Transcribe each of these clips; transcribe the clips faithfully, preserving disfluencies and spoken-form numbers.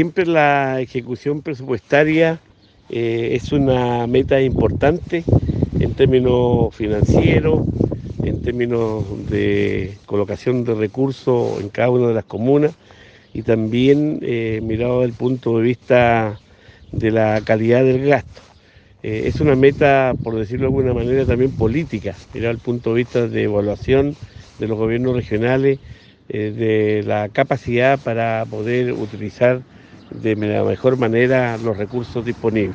Siempre la ejecución presupuestaria eh, es una meta importante en términos financieros, en términos de colocación de recursos en cada una de las comunas y también eh, mirado desde el punto de vista de la calidad del gasto. Eh, es una meta, por decirlo de alguna manera, también política, mirado desde el punto de vista de evaluación de los gobiernos regionales, eh, de la capacidad para poder utilizar de la mejor manera los recursos disponibles.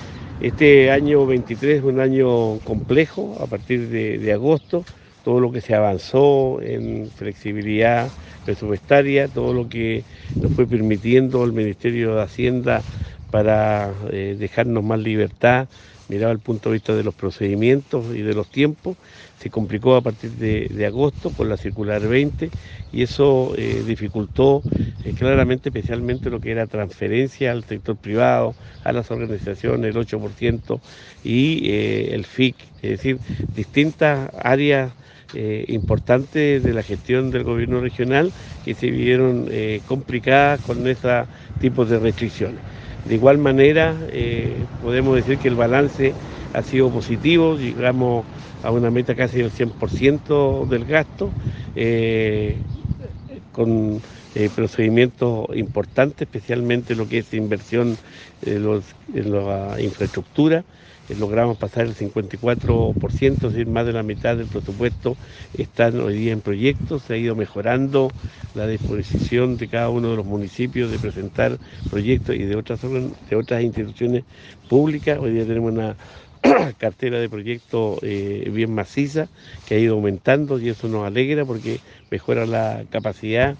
Este año veintitrés es un año complejo a partir de, de agosto, todo lo que se avanzó en flexibilidad presupuestaria, todo lo que nos fue permitiendo el Ministerio de Hacienda para eh, dejarnos más libertad, mirado el punto de vista de los procedimientos y de los tiempos, se complicó a partir de, de agosto con la circular veinte y eso eh, dificultó eh, claramente, especialmente lo que era transferencia al sector privado, a las organizaciones, el ocho por ciento y eh, el F I C, es decir, distintas áreas eh, importantes de la gestión del gobierno regional que se vieron eh, complicadas con ese tipo de restricciones. De igual manera, eh, podemos decir que el balance ha sido positivo, llegamos a una meta casi del cien por ciento del gasto, eh, con eh, procedimientos importantes, especialmente lo que es inversión en, los, en la infraestructura. Eh, logramos pasar el cincuenta y cuatro por ciento, es decir, más de la mitad del presupuesto están hoy día en proyectos, se ha ido mejorando la disposición de cada uno de los municipios de presentar proyectos y de otras, de otras instituciones públicas. Hoy día tenemos una cartera de proyectos eh, bien maciza que ha ido aumentando y eso nos alegra porque mejora la capacidad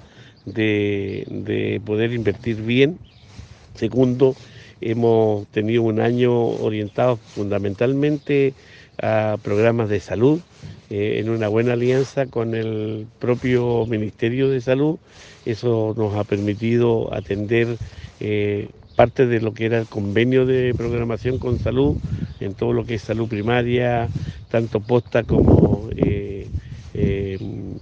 de, de poder invertir bien. Segundo, hemos tenido un año orientado fundamentalmente a programas de salud, eh, en una buena alianza con el propio Ministerio de Salud. Eso nos ha permitido atender eh, parte de lo que era el convenio de programación con salud, en todo lo que es salud primaria, tanto posta como eh, eh,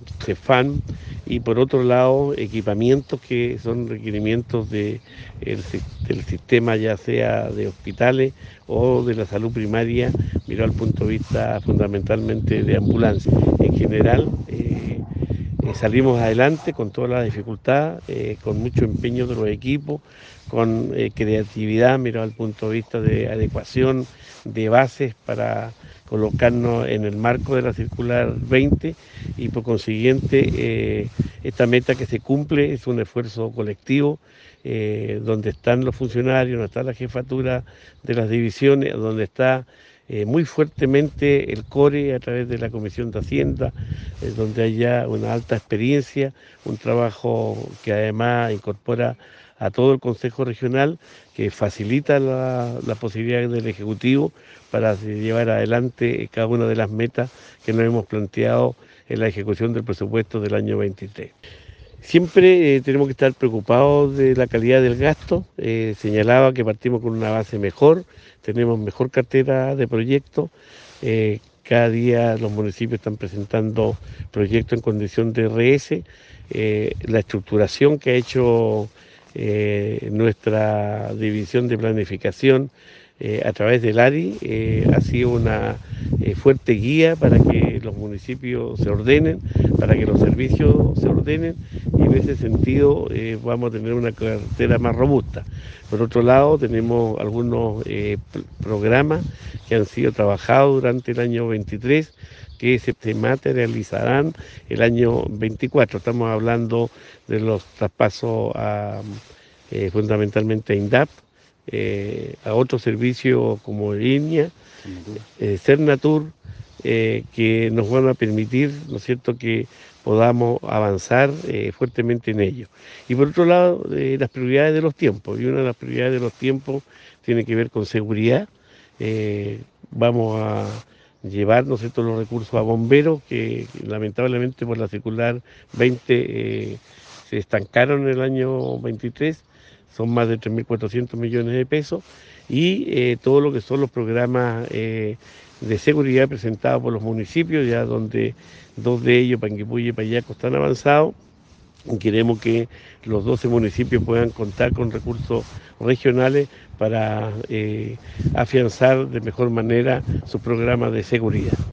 CEFAM, y por otro lado equipamientos que son requerimientos de, el, del sistema, ya sea de hospitales o de la salud primaria, mirado al punto de vista fundamentalmente de ambulancia. En general eh, eh, salimos adelante con toda la dificultad, eh, con mucho empeño de los equipos, con eh, creatividad, mirado al punto de vista de adecuación de bases para colocarnos en el marco de la circular veinte y por consiguiente eh, esta meta que se cumple es un esfuerzo colectivo eh, donde están los funcionarios, donde está la jefatura de las divisiones, donde está eh, muy fuertemente el CORE a través de la Comisión de Hacienda, eh, donde hay ya una alta experiencia, un trabajo que además incorpora a todo el Consejo Regional, que facilita la, la posibilidad del Ejecutivo para llevar adelante cada una de las metas que nos hemos planteado en la ejecución del presupuesto del año veintitrés. Siempre eh, tenemos que estar preocupados de la calidad del gasto. Eh, señalaba que partimos con una base mejor, tenemos mejor cartera de proyectos. Eh, cada día los municipios están presentando proyectos en condición de R S. Eh, la estructuración que ha hecho eh, nuestra división de planificación eh, a través del A R I eh, ha sido una eh, fuerte guía para que los municipios se ordenen, para que los servicios se ordenen y en ese sentido eh, vamos a tener una cartera más robusta. Por otro lado, tenemos algunos eh, programas que han sido trabajados durante el año veintitrés que se, se materializarán el año veinticuatro. Estamos hablando de los traspasos a, eh, fundamentalmente a INDAP, eh, a otros servicios como línea, eh, Cernatur, eh, que nos van a permitir, ¿no es cierto?, que podamos avanzar eh, fuertemente en ello. Y por otro lado, eh, las prioridades de los tiempos, y una de las prioridades de los tiempos tiene que ver con seguridad. Eh, vamos a llevar, ¿no es cierto?, los recursos a bomberos, que lamentablemente por la circular veinte eh, se estancaron en el año veintitrés, son más de tres mil cuatrocientos millones de pesos, y eh, todo lo que son los programas eh, de seguridad presentados por los municipios, ya donde dos de ellos, Panguipulli y Payaco, están avanzados, Queremos que los doce municipios puedan contar con recursos regionales para eh, afianzar de mejor manera sus programas de seguridad.